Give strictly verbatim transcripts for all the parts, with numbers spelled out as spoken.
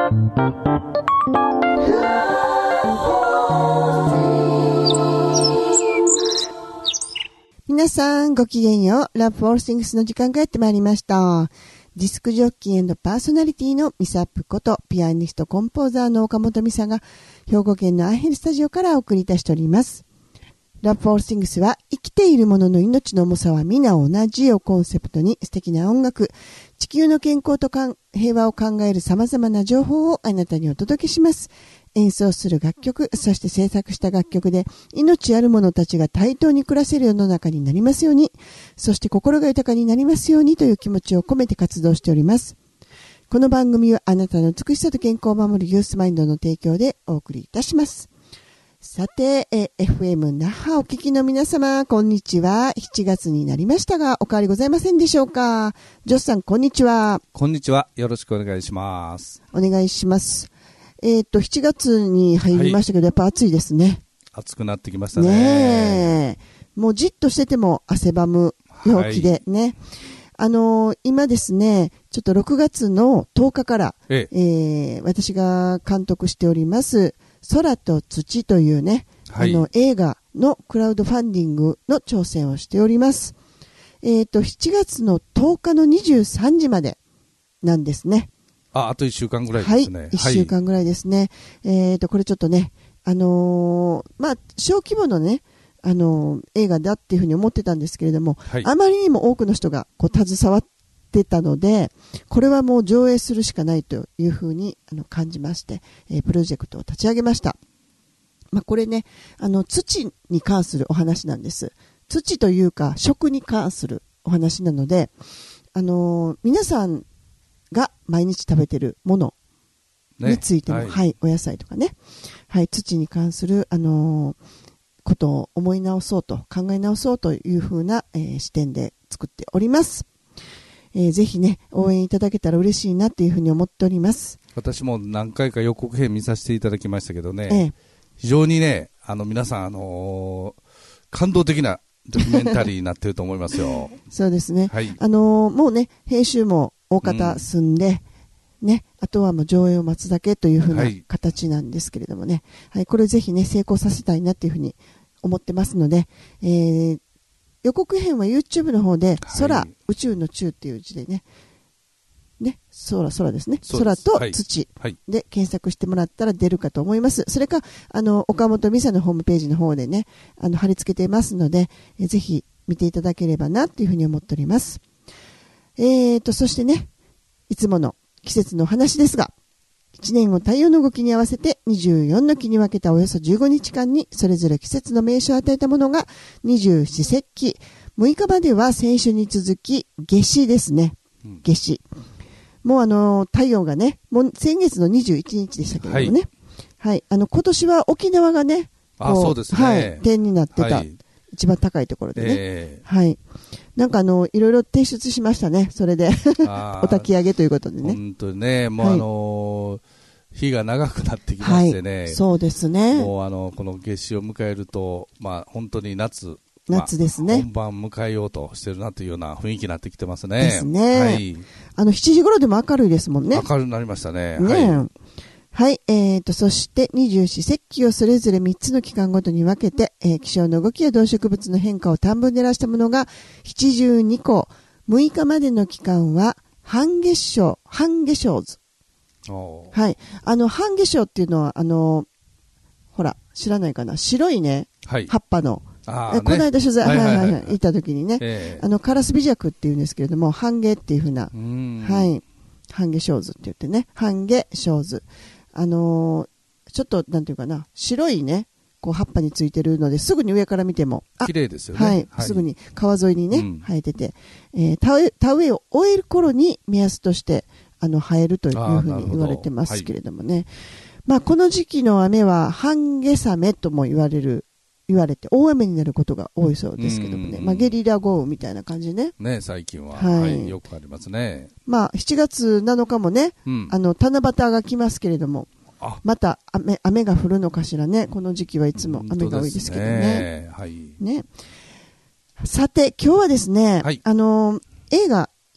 皆さんごきげんよう。Love for Things の時間がやってまいりました。ディスクジョッキー&パーソナリティのミサップことピアニストコンポーザーの岡本美沙が兵庫県のアーヘルスタジオからお送りいたしております。Love for Things は生きているものの命の重さは皆同じをコンセプトに素敵な音楽、地球の健康と平和を考える様々な情報をあなたにお届けします。演奏する楽曲、そして制作した楽曲で命ある者たちが対等に暮らせる世の中になりますように、そして心が豊かになりますようにという気持ちを込めて活動しております。この番組はあなたの美しさと健康を守るユースマインドの提供でお送りいたします。さて、え エフエム 那覇お聞きの皆様、こんにちは。しちがつになりましたが、お変わりございませんでしょうか。ジョスさん、こんにちは。 こんにちは。よろしくお願いします。 お願いします。えっと、しちがつに入りましたけど、はい、やっぱ暑いですね。 暑くなってきましたね。 ねえ。もうじっとしてても汗ばむ陽気でね。はい、あのー、今ですね、ちょっとろくがつのとおかから、えええー、私が監督しております、空と土というね、はい、あの映画のクラウドファンディングの挑戦をしております。えっと、しちがつのとおかのにじゅうさんじまでなんですね。 あ、あといっしゅうかんぐらいですね。 はい、いっしゅうかんぐらいですね。はい、えっと、これちょっとね、あのー、まあ、小規模のね、あのー、映画だっていうふうに思ってたんですけれども、はい、あまりにも多くの人がこう携わってたので、これはもう上映するしかないというふうにあの感じまして、えー、プロジェクトを立ち上げました。まあ、これね、あの、土に関するお話なんです。土というか、食に関するお話なので、あのー、皆さん、が毎日食べてるものについても、ね、はい、はい、お野菜とかね、はい、土に関する、あのー、ことを思い直そうと考え直そうというふうな、えー、視点で作っております。えー、ぜひね応援いただけたら嬉しいなというふうに思っております。 私も何回か予告編見させていただきましたけどね、ええ、非常にねあの皆さん、あのー、感動的なドキュメンタリーになっていると思いますよ。 そうですね、はい、あのー、もうね編集も大方済んで、うん、ね、あとはもう上映を待つだけというふうな形なんですけれどもね、はいはい、これぜひね成功させたいなというふうに思ってますので、えー、予告編は YouTube の方で空、はい、宇宙の宙っていう字でね、ね、空空ですね、空と土で検索してもらったら出るかと思います。それかあの岡本美沙のホームページの方でねあの貼り付けていますので、えー、ぜひ見ていただければなというふうに思っております。えーと、そしてね、いつもの季節のお話ですが、いちねんを太陽の動きに合わせてにじゅうよんの期に分けたおよそじゅうごにちかんにそれぞれ季節の名称を与えたものが二十四節気、むいかまでは先週に続き夏至ですね。夏至。もうあの太陽がね、もう先月のにじゅういちにちでしたけれどもね、はい、はい、あの今年は沖縄がね、 あ、そうですね、 はい、点になってた、はい、一番高いところでね、えー、はい。なんかあのいろいろ提出しましたね。それでお焚き上げということでね。 本当にね、もう、はい、あの日が長くなってきましてね。 はい、そうですね。 もうあのこの夏至を迎えると、まあ本当に夏、 夏ですね。 まあ、本番迎えようとしてるなというような雰囲気になってきてますね。 ですね。 はい。 あのしちじ頃でも明るいですもんね。 明るくなりましたね。 ね。 はい。 はい、えーと、そして二十四節気をそれぞれみっつの期間ごとに分けて、えー、気象の動きや動植物の変化を短文で出したものがななじゅうにこ、むいかまでの期間は半月照、半月照図。はい、あの半月照っていうのはあのほら知らないかな、白いね、はい、葉っぱの。あね、この間取材、はいはいはいはい、行った時にね、えー、あのカラスビジャクっていうんですけれども、半月っていう風な、はい、半月照図って言ってね、半月照図。あのー、ちょっとなんていうかな、白いねこう葉っぱについてるのですぐに上から見ても綺麗ですよね、 はいはい、すぐに川沿いにね、うん、生えてて、えー、田植え、田植えを終える頃に目安としてあの生えるというふうに言われてますけれどもね、はい、まあ、この時期の雨は半夏雨とも言われる言われて大雨になることが多いそうですけどもね、まあ、ゲリラ豪雨みたいな感じね、 ね、最近は、はいはい、よくありますね。 まあ、しちがつなのかもね、うん、あの七夕が来ますけれども、また 雨, 雨が降るのかしらね。この時期はいつも雨が多いですけどね。 はい、 ね。さて今日はですね、はい、あの映画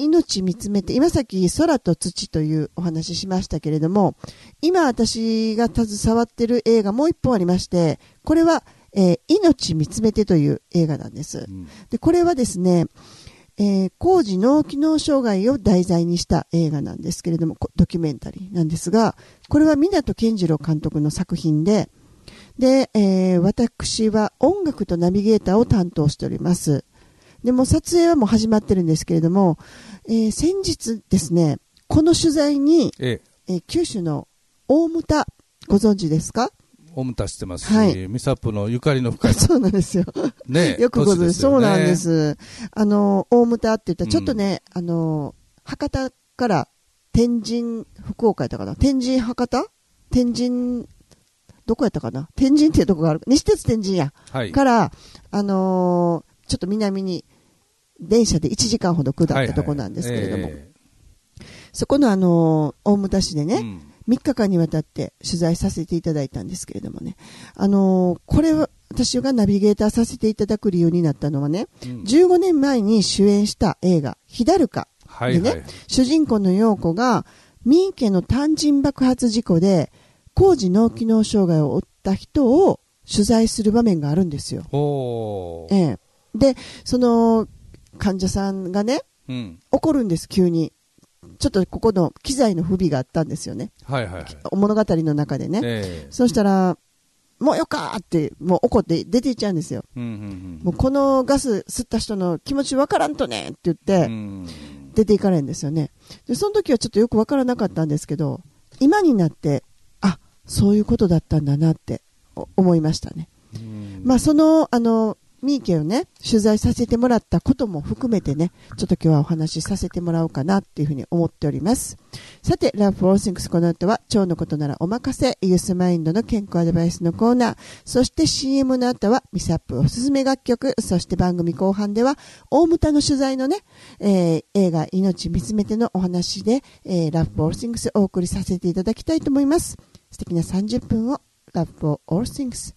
命見つめて、今さっき空と土というお話ししましたけれども、今私が携わっている映画もう一本ありまして、これは、えー、命見つめてという映画なんです。うん、で、これはですね、えー、高次脳機能障害を題材にした映画なんですけれども、ドキュメンタリーなんですが、これは湊健次郎監督の作品で、で、えー、私は音楽とナビゲーターを担当しております。でも撮影はもう始まってるんですけれども、えー、先日ですね、この取材に、えええー、九州の大牟田、ご存知ですか？ 大牟田知ってますし、はい、ミサップのゆかりの深い。 そうなんですよ。ね、よくご存知、そうなんです。あの、大牟田って言ったら、ちょっとね、うん、あの、博多から天神、福岡やったかな？天神博多？天神、どこやったかな？天神っていうとこがある。西鉄天神や。はい、から、あのー、ちょっと南に、電車でいちじかんほど下ったとこなんですけれども、はいはいえー、そこのあの大牟田市でね、うん、みっかかんにわたって取材させていただいたんですけれどもね、あのー、これは私がナビゲーターさせていただく理由になったのはね、うん、じゅうごねんまえに主演した映画ひだるかでね、はいはい、主人公の陽子が三池の単人爆発事故で高次脳機能障害を負った人を取材する場面があるんですよ。おー、ええ、でその患者さんがね、うん、怒るんです、急に。ちょっとここの機材の不備があったんですよね。はいはいはい、物語の中でね。えー、そしたら、もうよかーって、もう怒って出ていっちゃうんですよ。うんうんうん、もうこのガス吸った人の気持ちわからんとねって言って、出ていかれるんですよね。で、その時はちょっとよくわからなかったんですけど、今になって、あ、そういうことだったんだなって思いましたね。まあ、その、あの、三池をね、取材させてもらったことも含めてね、ちょっと今日はお話しさせてもらおうかなっていうふうに思っております。さて、Love for All Things この後は、腸のことならお任せ、ユースマインドの健康アドバイスのコーナー、そして シーエム の後は、ミサップおすすめ楽曲、そして番組後半では、大牟田の取材のね、えー、映画、命見つめてのお話で、えー、Love for All Things お送りさせていただきたいと思います。素敵なさんじゅっぷんを、Love for All Things。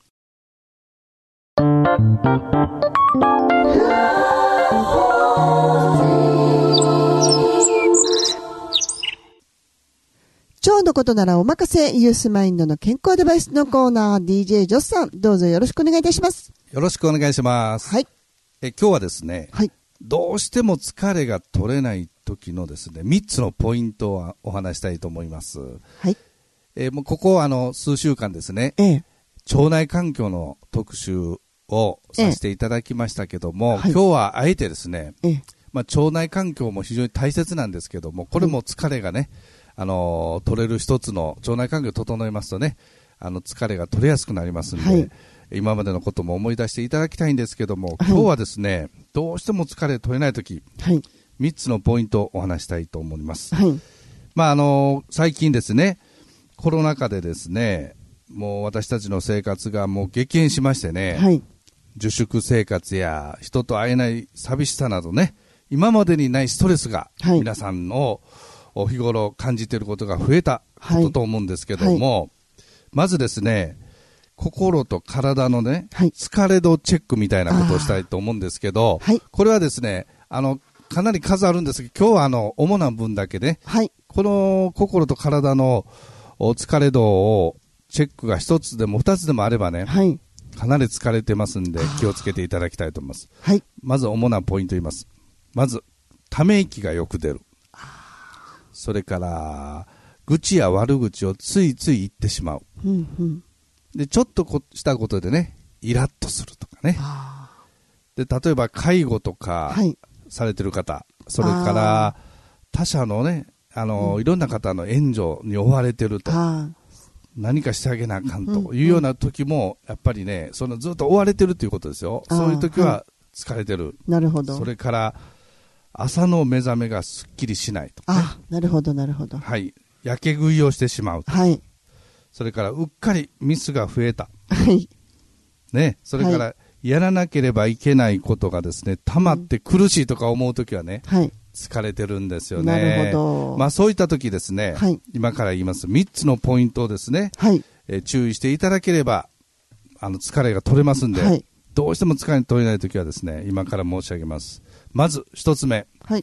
腸のことならお任せ、ユースマインドの健康アドバイスのコーナー、ディージェー ジョスさん、どうぞよろしくお願いいたします。 よろしくお願いします。はい。え今日はですね、はい、どうしても疲れが取れない時のですね、みっつのポイントをお話したいと思います。はい。えもうここあの数週間ですね、ええ、腸内環境の特集をさせていただきましたけども、ええはい、今日はあえてですね、ええまあ、腸内環境も非常に大切なんですけども、これも疲れがね、あのー、取れる一つの腸内環境を整えますとね、あの疲れが取れやすくなりますので、はい、今までのことも思い出していただきたいんですけども、はい、今日はですね、どうしても疲れ取れないとき、はい、みっつのポイントをお話したいと思います。はいまああのー、最近ですね、コロナ禍でですね、もう私たちの生活がもう激変しましてね、はい自粛生活や人と会えない寂しさなどね、今までにないストレスが皆さんの日頃感じていることが増えたことと思うんですけども、はいはい、まずですね、心と体のね、はい、疲れ度チェックみたいなことをしたいと思うんですけど、はい、これはですね、あの、かなり数あるんですけど、今日はあの、主な分だけね、はい、この心と体の疲れ度をチェックが一つでも二つでもあればね、はいかなり疲れてますんで気をつけていただきたいと思います、はい、まず主なポイント言います。まずため息がよく出る。それから愚痴や悪口をついつい言ってしまう、うんうん、でちょっとこしたことでねイラッとするとかね。で例えば介護とかされてる方、はい、それから他者のねあの、うん、いろんな方の援助に追われてると何かしてあげなあかんというような時もやっぱりねそのずっと追われてるということですよ。そういう時は疲れてる、はい、なるほど。それから朝の目覚めがすっきりしないと、ね、あなるほどなるほど、はい、やけ食いをしてしまうと、はい、それからうっかりミスが増えた、はいね、それから、はい、やらなければいけないことがですね溜まって苦しいとか思う時はね、はい疲れてるんですよね。なるほど。まあそういった時ですね、はい、今から言いますみっつのポイントをですね、はいえー、注意していただければあの疲れが取れますんで、はい、どうしても疲れ取れない時はですね今から申し上げます。まずひとつめ、はい、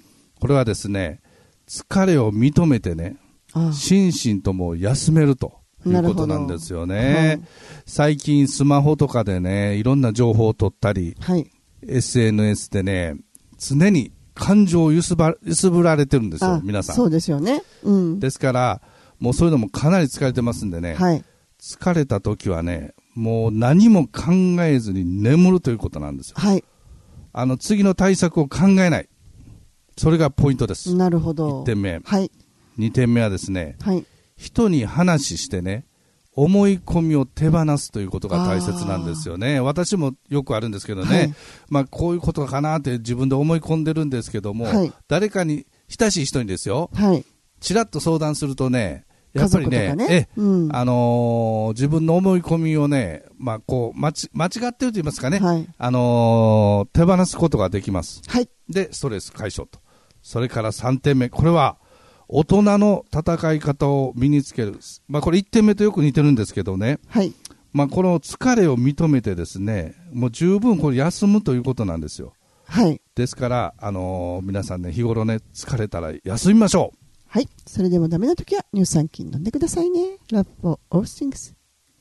これはですね、疲れを認めてね、心身とも休めるということなんですよね。はい、最近スマホとかでね、いろんな情報を取ったり、はい、エスエヌエス でね、常に感情を揺すば、揺すぶられてるんですよ、皆さん。 そうですよね。うん、 ですから、もうそういうのもかなり疲れてますんでね、はい、疲れた時はね、もう何も考えずに眠るということなんですよ。はい、あの次の対策を考えない。それがポイントです。 なるほど。 いってんめ。 はい、 にてんめはですね、 はい、 人に話してね、思い込みを手放すということが大切なんですよね。私もよくあるんですけどね、はい、まあこういうことかなって自分で思い込んでるんですけども、はい、誰かに親しい人にですよ、はい、ちらっと相談するとね、やっぱり ね, ねえ、うん、あのー、自分の思い込みをね、まあ、こう間ち間違っていると言いますかね、はい、あのー、手放すことができます、はい、でストレス解消と。それからさんてんめ、これは大人の戦い方を身につける、まあ、これいってんめとよく似てるんですけどね、はい、まあ、この疲れを認めてですね、もう十分これ休むということなんですよ、はい、ですから、あのー、皆さんね、日頃ね、疲れたら休みましょう。 はい。それでもダメなときは乳酸菌飲んでくださいね。Love for all things。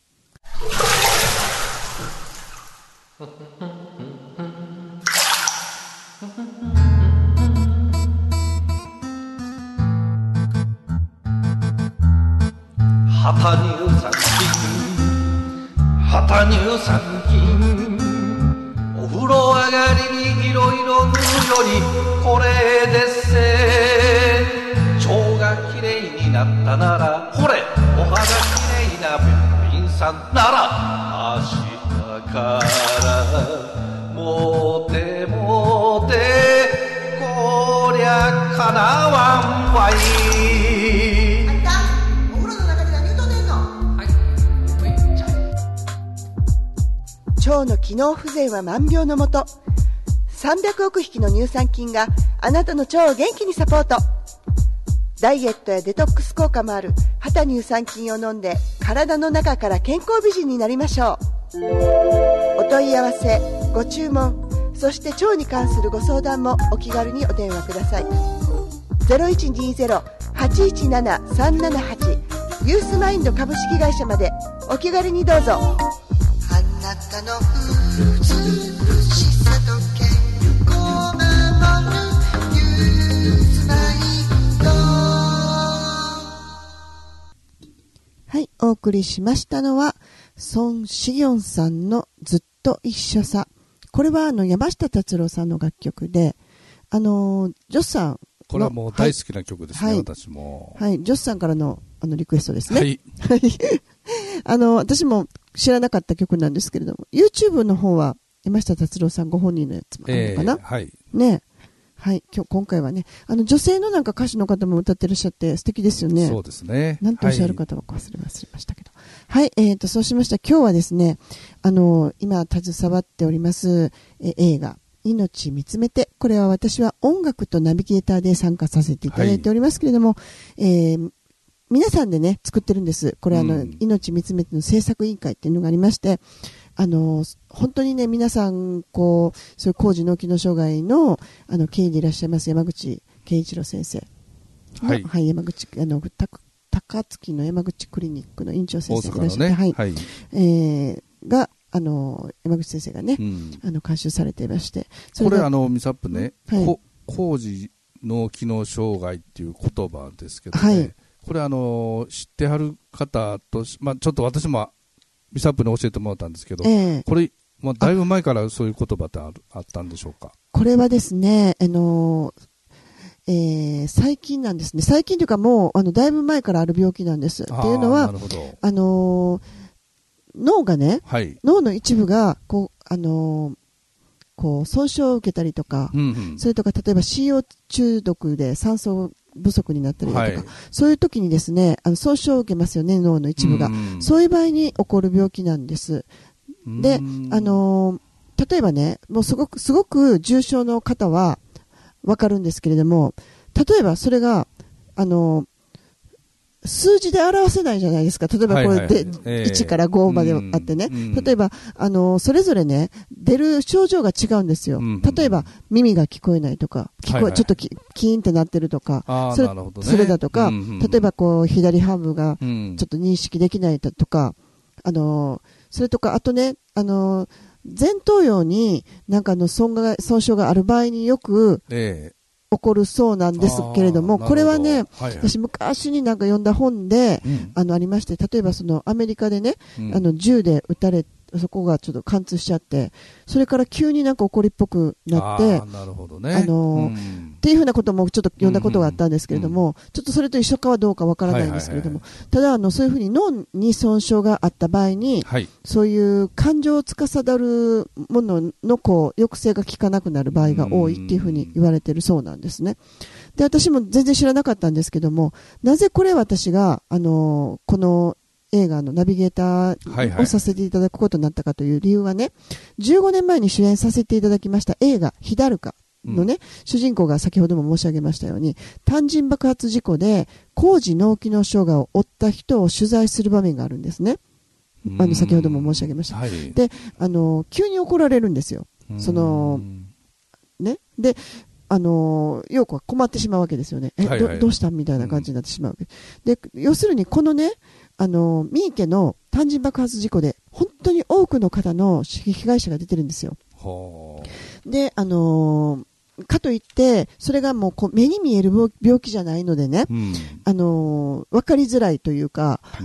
旗乳酸菌、旗乳酸菌、お風呂上がりにいろいろ塗るよりこれでっせ。腸がきれいになったならほれお肌きれいな病院さんなら明日からもてもてこりゃかなわんわい。 あんたお風呂の中で何言うとんねんの。はい、めっちゃ腸の機能不全は万病のもと。さんびゃくおく匹の乳酸菌があなたの腸を元気にサポート。ダイエットやデトックス効果もある旗乳酸菌を飲んで体の中から健康美人になりましょう。お問い合わせ、ご注文、そして腸に関するご相談もお気軽にお電話ください。 ゼロいちにゼロ はちいちなな さんななはち ユースマインド株式会社までお気軽にどうぞ。あなたの美しさと健康を守るユースマインド。はい、お送りしましたのは孫子玄さんのずっと一緒さ。これはあの山下達郎さんの楽曲で、あのジョスさん、 これはもう大好きな曲ですね、はい、私も。 はい、ジョスさんからのあのリクエストですね。はい。あの私も知らなかった曲なんですけれども、YouTube の方は山下達郎さんご本人のやつもあるのかな。えー、はい。ね。はい、今日今回はね、あの女性のなんか歌手の方も歌ってらっしゃって素敵ですよね。 そうですね。 なんとおっしゃる方は忘れ忘れましたけど。はい、はい、えーとそうしました今日はですね、あの今携わっておりますえ映画命見つめて、これは私は音楽とナビゲーターで参加させていただいておりますけれども、はい、えー、皆さんでね作ってるんです。これあの、うん、命見つめての制作委員会っていうのがありまして。あの本当にね皆さんこうそういう高次脳機能障害のあの経緯でいらっしゃいます山口健一郎先生の、はいはい、山口あの高槻の山口クリニックの院長先生がいらっしゃって、ね、はいはい、えー、があの山口先生がね、うん、あの監修されていまして、 それこれあのミサップね、はい、高次脳機能障害っていう言葉ですけどね、はい、これあの知ってはる方と、まあ、ちょっと私もミサップに教えてもらったんですけど、えー、これ、まあ、だいぶ前からそういう言葉って あ, るあったんでしょうか。 これはですね、あのーえー、最近なんですね。最近というかもうあのだいぶ前からある病気なんです。っていうのは、あのー、脳がね、はい、脳の一部がこう、あのー、こう損傷を受けたりとか、うんうん、それとか例えば シーオー 中毒で酸素不足になったりだとか、はい、そういう時にですね、あの損傷を受けますよね、脳の一部が。そういう場合に起こる病気なんです。で、あのー、例えばね、もうすごくすごく重症の方はわかるんですけれども、例えばそれがあのー、 数字で表せないじゃないですか。例えばこれで、えー、いちからごまであってね。うん、例えば、あの、それぞれね、出る症状が違うんですよ。うん、例えば、耳が聞こえないとか、聞こえ、はいはい、ちょっとキーンってなってるとか、それ、ね、それだとか、うんうん、例えばこう、左半分がちょっと認識できないとか、あの、それとか、あとね、あの、前頭葉になんかの損害、損傷がある場合によく、えー起こるそうなんですけれども、これはね、はいはい、私昔になんか読んだ本で、うん、あの、ありまして、例えばそのアメリカでね、うん、あの、銃で撃たれ、そこがちょっと貫通しちゃって、それから急になんか怒りっぽくなって、 あ、なるほどね。 あのー、うん、っていうふうなこともちょっと読んだことがあったんですけれども、うんうん、ちょっとそれと一緒かはどうかわからないんですけれども、はいはいはい、ただあの、そういうふうに脳に損傷があった場合に、はい、そういう感情を司るもののこう抑制が効かなくなる場合が多いっていうふうに言われてるそうなんですね。で、私も全然知らなかったんですけども、なぜこれ私が、あのー、この映画のナビゲーターをさせていただくことになったかという理由はね、じゅうごねんまえに主演させていただきました映画ヒダルカのね、うん、主人公が先ほども申し上げましたように、単純爆発事故で高次脳機能障害を負った人を取材する場面があるんですね。あの先ほども申し上げました。はい、で、あの急に怒られるんですよ。そのね、で。あの陽子は困ってしまうわけですよね。え、はいはい、ど, どうしたみたいな感じになってしまうわけ、うん、で、要するにこのね、あの三池の単純爆発事故で本当に多くの方の被害者が出てるんですよ。で、あのー、かといってそれがもうこう目に見える病気じゃないのでね、うん、あのー、分かりづらいというか、うん、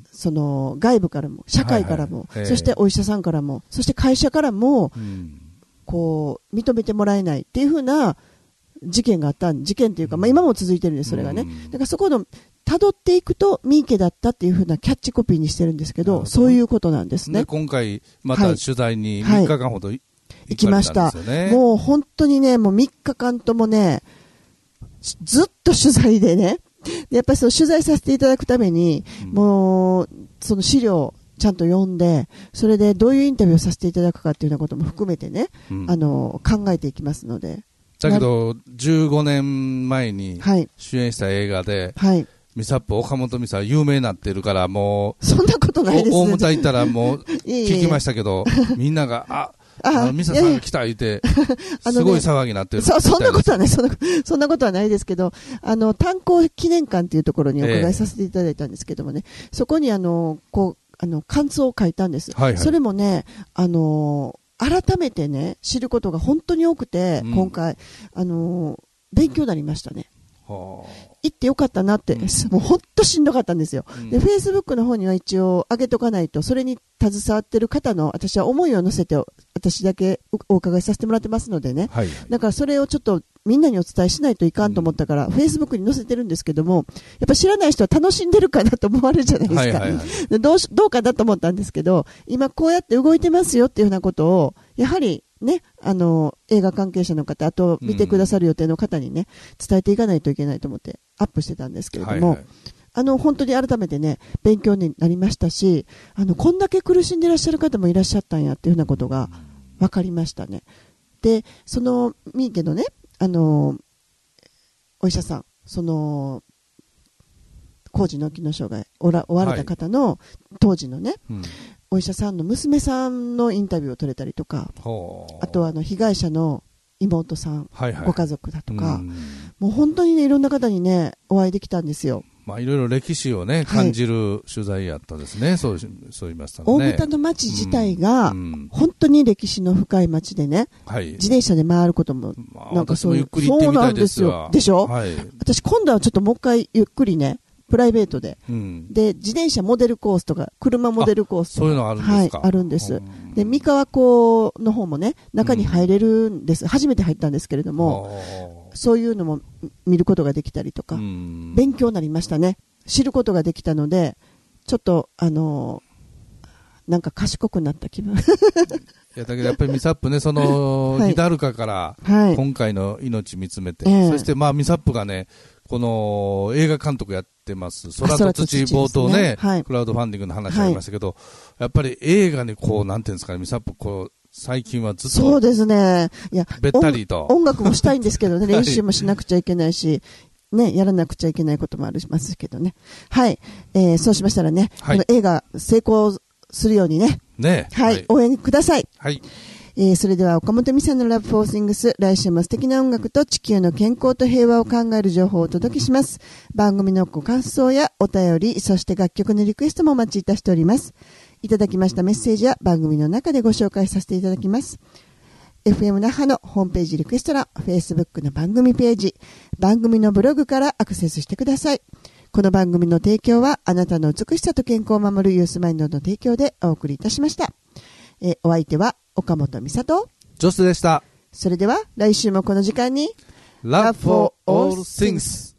その外部からも社会からも、はいはい、そしてお医者さんからも、そして会社からも、うん、こう認めてもらえないっていう風な事件があった事件というか、まあ、今も続いてるんですそれがね。だからそこの辿っていくと三池だったっていう風なキャッチコピーにしてるんですけど、そういうことなんですね。 で今回また取材にみっかかんほど、はいはい、 行きました。もう本当にね、もうみっかかんともね、ずっと取材でね、やっぱりその取材させていただくために、うん、もうその資料ちゃんと読んで、それでどういうインタビューをさせていただくかっていうようなことも含めてね、うん、あの考えていきますので。 だけどじゅうごねんまえに主演した映画で、はい、ミサップ岡本美沙有名になってるから、もうそんなことないです。 大舞台行ったらもう聞きましたけどみんながああミサさんが来た言ってすごい騒ぎになってる、ね、 そ, そんなことはねそんなそんなことはないですけど、あの炭鉱記念館っていうところにお伺いさせていただいたんですけどもね、えー、そこにあのこうあの感想を書いたんです、はいはい、それもね、あの改めてね知ることが本当に多くて、うん、今回あの勉強になりましたね。はあ、行ってよかったなって、うん、もう本当しんどかったんですよ。うん、で、フェイスブックの方には一応上げとかないと、それに携わってる方の私は思いを乗せて私だけお伺いさせてもらってますのでね、はい、だからそれをちょっとみんなにお伝えしないといかんと思ったから、うん、フェイスブックに載せてるんですけども、やっぱ知らない人は楽しんでるかなと思われるじゃないですか、はいはいはい、どうしどうかなと思ったんですけど、今こうやって動いてますよっていうようなことをやはりね、あの映画関係者の方、あと見てくださる予定の方にね、うん、伝えていかないといけないと思ってアップしてたんですけれども、はいはい、あの本当に改めてね勉強になりましたし、あのこんだけ苦しんでいらっしゃる方もいらっしゃったんやっていうふうなことが分かりましたね。で、その三池のね、あのお医者さん、その高次脳機能障害おらおられた方の、はい、当時のね、うん、お医者さんの娘さんのインタビューを取れたりとか、あとはあの被害者の妹さん、はいはい、ご家族だとか、うん、もう本当にねいろんな方にねお会いできたんですよ。 まあ、いろいろ歴史をね感じる取材やったですね、はい、そうそう言いましたね。 大牟田の町自体が本当に歴史の深い町でね、うん、自転車で回ることもなんかそういう、 まあ、私もゆっくり行ってみたいですよ。 でしょ、はい、私今度はちょっともう一回ゆっくりねプライベートで、うん、で自転車モデルコースとか車モデルコースとか、 そういうのあるんですか。 はい、あるんです。で三河港の方もね中に入れるんです、うん、初めて入ったんですけれども、そういうのも見ることができたりとか、うん、勉強になりましたね。知ることができたのでちょっとあのー、なんか賢くなった気分いやだけどやっぱりミサップね、その、はい、ヒダルカから今回の命見つめて、はい、そしてまあミサップがねこの映画監督やってます空と土冒頭ね、はい、クラウドファンディングの話ありましたけど、はい、やっぱり映画にこうなんていうんですかね、ミサップこう最近はずっとそうですね、いやべったりと音楽もしたいんですけどね練習もしなくちゃいけないしね、やらなくちゃいけないこともありますけどね。はい。えー、そうしましたらね、 はい、 この映画成功するようにね。 ね。 はい。はい、応援ください。 はい。 えー、それでは岡本美沙の Love for Things、 来週も素敵な音楽と地球の健康と平和を考える情報をお届けします。番組のご感想やお便り、そして楽曲のリクエストもお待ちいたしております。いただきましたメッセージは番組の中でご紹介させていただきます。エフエム 那覇のホームページリクエスト欄、Facebook の番組ページ、番組のブログからアクセスしてください。この番組の提供はあなたの美しさと健康を守るユースマインドの提供でお送りいたしました。えー、お相手は岡本美沙とジョスでした。 それでは来週もこの時間に Love for all things